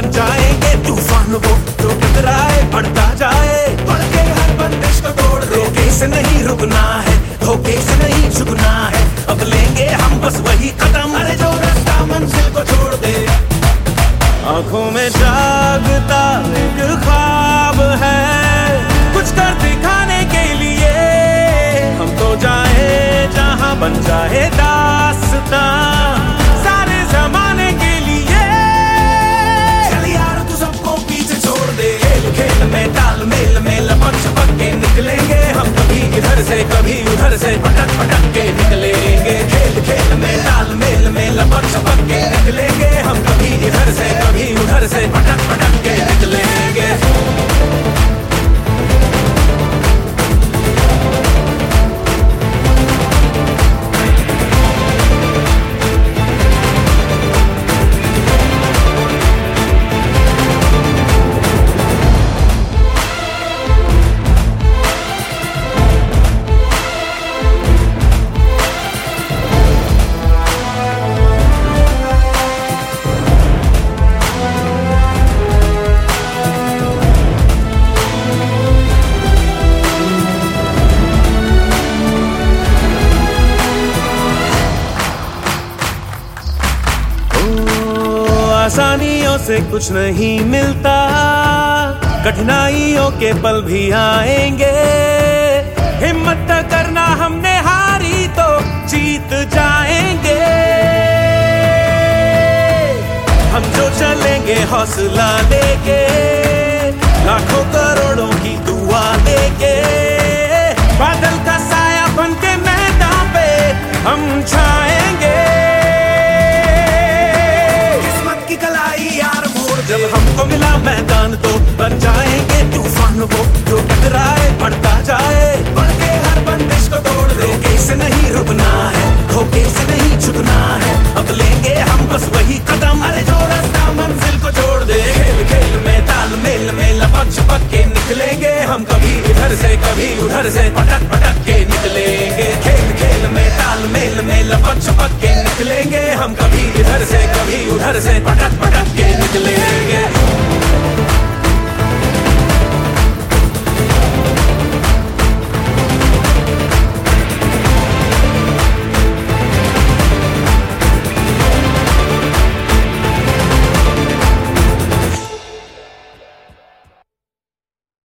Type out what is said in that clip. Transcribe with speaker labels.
Speaker 1: बन जाएंगे तूफान वो जो टकराए बढ़ता जाए, बढ़ के हर बंदिश को तोड़ दे। रोके से नहीं रुकना है, धोखे से नहीं झुकना है, अब लेंगे हम बस वही कदम, अरे जो रास्ता मंजिल को छोड़ दे। आंखों में जागता एक ख्वाब है, कुछ कर दिखाने के लिए। हम तो जाए जहां बन जाए दास्तां, सारे जमाने के लिए। चल यार तू सबको पीछे छोड़ दे, खेल खेल में ताल मेल में लपक छपक के निकलेंगे हम, कभी इधर से कभी उधर से पटक पटक के निकलेंगे। खेल खेल में ताल मेल में लपक छपक के निकलेंगे हम, कभी इधर से कभी उधर से पटक पटक के निकलेंगे। आसानियों से कुछ नहीं मिलता, कठिनाइयों के पल भी आएंगे। हिम्मत करना हमने हारी तो जीत जाएंगे। हम जो चलेंगे हौसला लेके, लाखों करोड़ों की दुआ लेके, बादल का साया बन के मैदान पे हम छाएंगे। जब हमको मिला मैदान तो बन जाएंगे तूफान वो जो टकराए बढ़ता जाए, बढ़ के हर बंदिश को तोड़ दे। रोके से नहीं रुकना है, धोखे से नहीं झुकना है, अब लेंगे हम बस वही कदम, अरे जो रास्ता मंजिल को छोड़ दे। खेल खेल में ताल मेल में लपक छपक के निकलेंगे हम, कभी इधर से कभी उधर से पटक पटक के निकलेंगे। खेल खेल में ताल मेल में लपक छपक के निकलेंगे हम, कभी इधर से कभी उधर से पटक पटक के निकलेंगे।